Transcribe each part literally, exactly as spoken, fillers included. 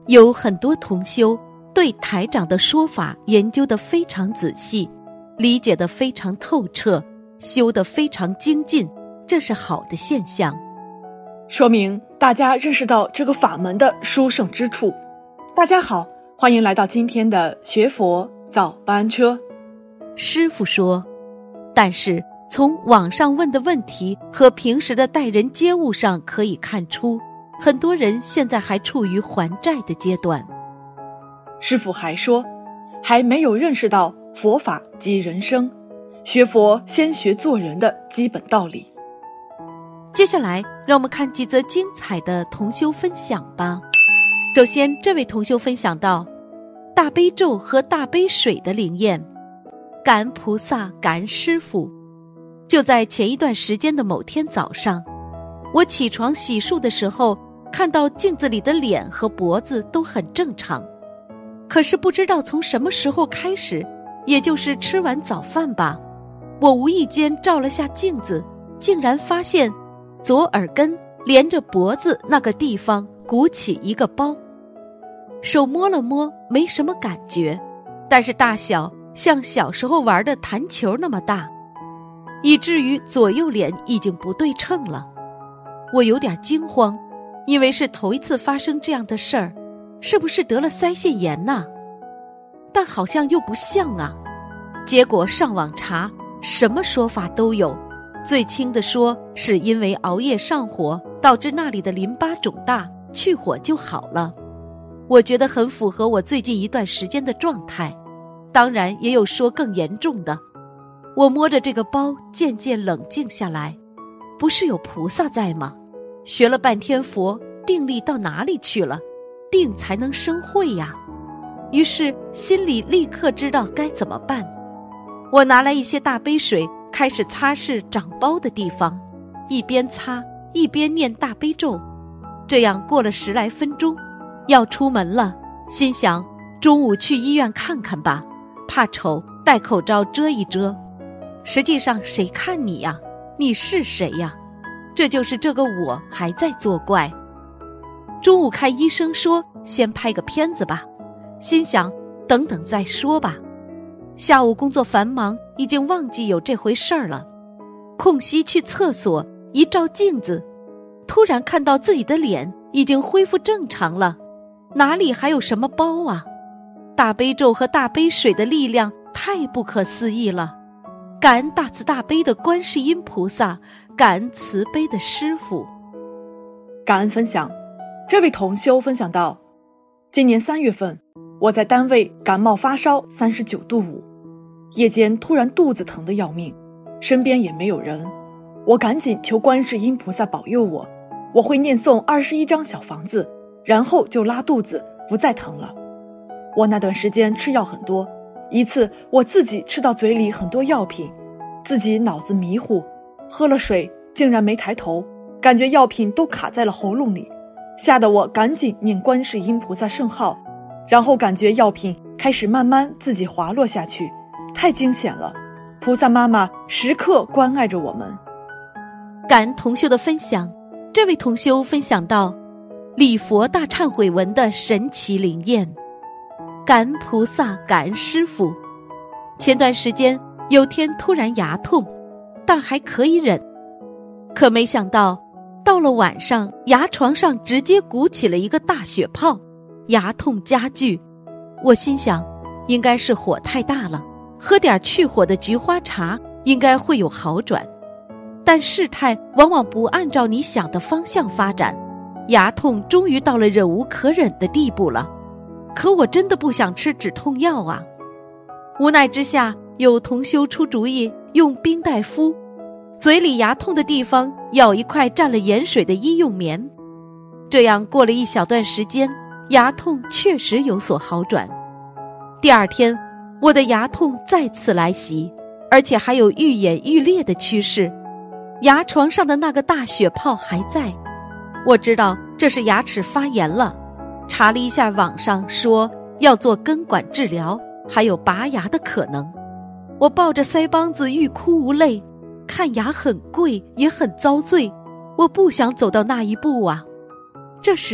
有很多同修对台长的说法研究得非常仔细，理解得非常透彻，修得非常精进，这是好的现象， 说明大家认识到这个法门的殊胜之处。大家好，欢迎来到今天的学佛早班车。 师父说，但是从网上问的问题和平时的待人接物上可以看出，很多人现在还处于还债的阶段。 师父还说，还没有认识到佛法即人生，学佛先学做人的基本道理。 接下来让我们看几则精彩的同修分享吧。首先，这位同修分享到大悲咒和大悲水的灵验，感恩菩萨，感恩师父。就在前一段时间的某天早上，我起床洗漱的时候，看到镜子里的脸和脖子都很正常，可是不知道从什么时候开始，也就是吃完早饭吧，我无意间照了下镜子，竟然发现左耳根连着脖子那个地方鼓起一个包，手摸了摸没什么感觉，但是大小像小时候玩的弹球那么大，以至于左右脸已经不对称了。我有点惊慌，因为是头一次发生这样的事儿，是不是得了腮腺炎呢？但好像又不像啊。结果上网查，什么说法都有，最轻的说是因为熬夜上火导致那里的淋巴肿大，去火就好了。我觉得很符合我最近一段时间的状态，当然也有说更严重的。我摸着这个包渐渐冷静下来，不是有菩萨在吗？学了半天佛，定力到哪里去了？定才能生慧呀。于是心里立刻知道该怎么办。我拿来一些大杯水，开始擦拭长包的地方，一边擦一边念大悲咒。这样过了十来分钟，要出门了，心想中午去医院看看吧，怕丑戴口罩遮一遮。实际上谁看你呀？你是谁呀？这就是这个我还在作怪。中午看医生说先拍个片子吧，心想等等再说吧。下午工作繁忙，已经忘记有这回事儿了。空隙去厕所，一照镜子，突然看到自己的脸已经恢复正常了，哪里还有什么包啊？大悲咒和大悲水的力量太不可思议了，感恩大慈大悲的观世音菩萨，感恩慈悲的师父。 感恩分享，这位同修分享到，今年三月份，我在单位感冒发烧三十九度五，夜间突然肚子疼得要命，身边也没有人，我赶紧求观世音菩萨保佑我，我会念诵二十一张小房子，然后就拉肚子，不再疼了。我那段时间吃药很多，一次我自己吃到嘴里很多药品，自己脑子迷糊，喝了水竟然没抬头，感觉药品都卡在了喉咙里，吓得我赶紧念观世音菩萨圣号，然后感觉药品开始慢慢自己滑落下去，太惊险了，菩萨妈妈时刻关爱着我们。 感恩同修的分享，这位同修分享到礼佛大忏悔文的神奇灵验，感恩菩萨，感恩师父。前段时间有天突然牙痛，但还可以忍，可没想到到了晚上，牙床上直接鼓起了一个大血泡，牙痛加剧。我心想应该是火太大了，喝点去火的菊花茶应该会有好转。但事态往往不按照你想的方向发展，牙痛终于到了忍无可忍的地步了。可我真的不想吃止痛药啊！无奈之下，有同修出主意用冰袋敷，嘴里牙痛的地方咬一块蘸了盐水的医用棉。这样过了一小段时间，牙痛确实有所好转。第二天，我的牙痛再次来袭，而且还有愈演愈烈的趋势。牙床上的那个大血泡还在，我知道这是牙齿发炎了，查了一下网上说要做根管治疗，还有拔牙的可能。我抱着腮帮子欲哭无泪，看牙很贵也很遭罪，我不想走到那一步啊。这时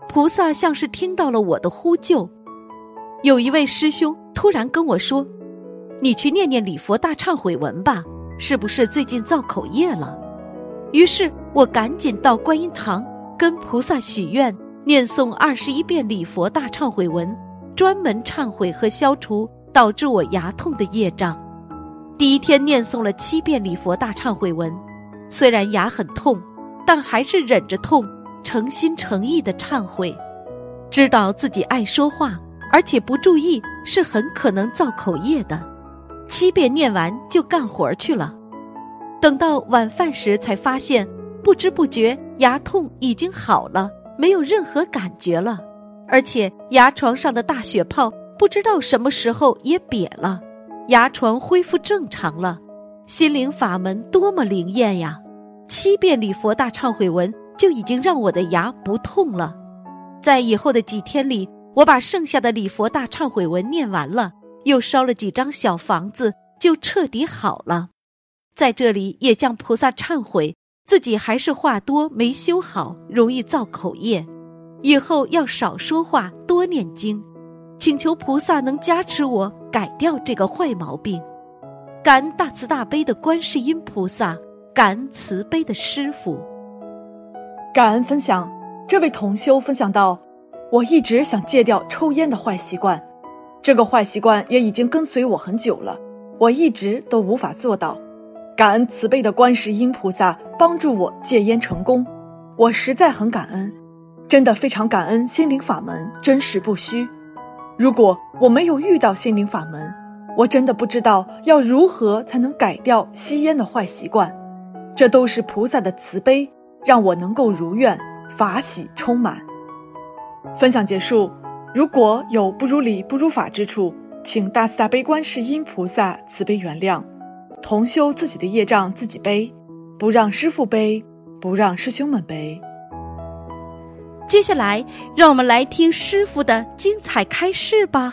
菩萨像是听到了我的呼救。有一位师兄突然跟我说，你去念念礼佛大忏悔文吧，是不是最近造口业了？于是我赶紧到观音堂跟菩萨许愿，念诵二十一遍礼佛大忏悔文，专门忏悔和消除导致我牙痛的业障。第一天念诵了七遍礼佛大忏悔文，虽然牙很痛，但还是忍着痛，诚心诚意地忏悔。知道自己爱说话，而且不注意是很可能造口业的。七遍念完就干活去了。等到晚饭时才发现，不知不觉牙痛已经好了，没有任何感觉了，而且牙床上的大血泡不知道什么时候也瘪了，牙床恢复正常了。心灵法门多么灵验呀！七遍礼佛大忏悔文就已经让我的牙不痛了。在以后的几天里，我把剩下的礼佛大忏悔文念完了，又烧了几张小房子，就彻底好了。在这里也向菩萨忏悔，自己还是话多没修好，容易造口业，以后要少说话，多念经，请求菩萨能加持我改掉这个坏毛病。感恩大慈大悲的观世音菩萨，感恩慈悲的师父。 感恩分享，这位同修分享到，我一直想戒掉抽烟的坏习惯，这个坏习惯也已经跟随我很久了，我一直都无法做到。感恩慈悲的观世音菩萨帮助我戒烟成功，我实在很感恩，真的非常感恩心灵法门，真实不虚。如果我没有遇到心灵法门，我真的不知道要如何才能改掉吸烟的坏习惯，这都是菩萨的慈悲，让我能够如愿，法喜充满。分享结束，如果有不如理不如法之处，请大慈大悲观世音菩萨慈悲原谅。同修自己的业障自己背，不让师父背，不让师兄们背。 接下来让我们来听师父的精彩开示吧。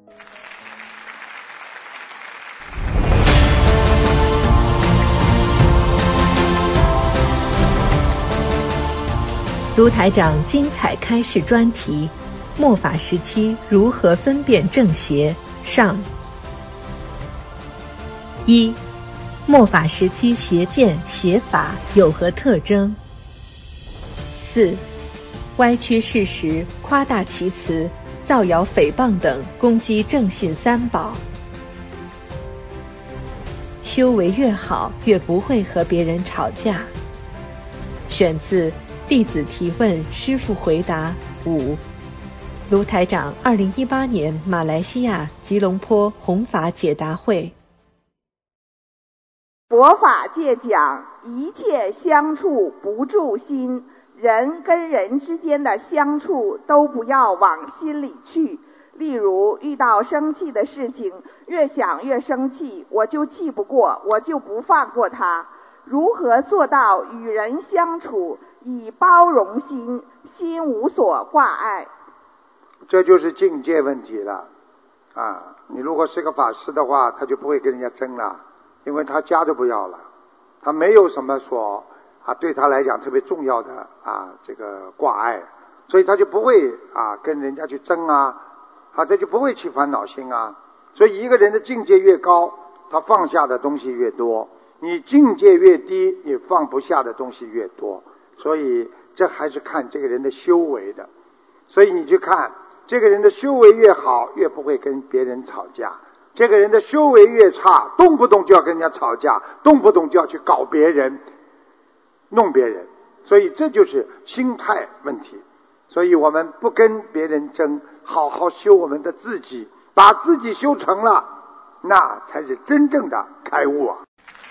卢台长精彩开示专题：末法时期如何分辨正邪？上。一、末法时期邪见邪法有何特征？四、歪曲事实、夸大其词、造谣诽谤等攻击正信三宝。修为越好，越不会和别人吵架。选自弟子提问，师父回答五。卢台长二零一八年马来西亚吉隆坡弘法解答会。 佛法界讲，一切相处不住心，人跟人之间的相处都不要往心里去。例如遇到生气的事情，越想越生气，我就气不过，我就不放过他。如何做到与人相处以包容心，心无所挂碍？ 这就是境界问题了啊！你如果是个法师的话，他就不会跟人家争了，因为他家都不要了，他没有什么说啊对他来讲特别重要的啊这个挂碍，所以他就不会啊跟人家去争啊，啊这就不会起烦恼心啊。所以一个人的境界越高，他放下的东西越多；你境界越低，你放不下的东西越多。所以这还是看这个人的修为的。所以你去看这个人的修为越好，越不会跟别人吵架；这个人的修为越差，动不动就要跟人家吵架，动不动就要去搞别人，弄别人。所以这就是心态问题。所以我们不跟别人争，好好修我们的自己，把自己修成了，那才是真正的开悟啊！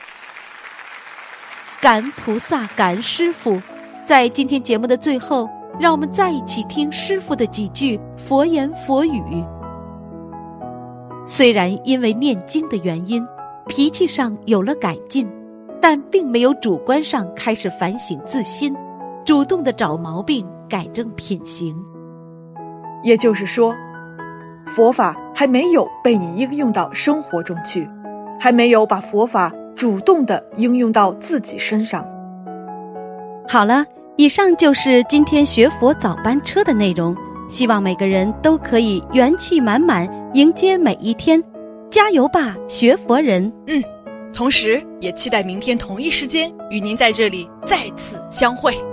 感恩菩萨，感恩师父。在今天节目的最后，让我们再一起听师父的几句佛言佛语。虽然因为念经的原因，脾气上有了改进，但并没有主观上开始反省自心，主动的找毛病，改正品行。 也就是说，佛法还没有被你应用到生活中去，还没有把佛法主动的应用到自己身上。 好了， 以上就是今天学佛早班车的内容，希望每个人都可以元气满满迎接每一天，加油吧，学佛人！ 嗯，同时也期待明天同一时间与您在这里再次相会。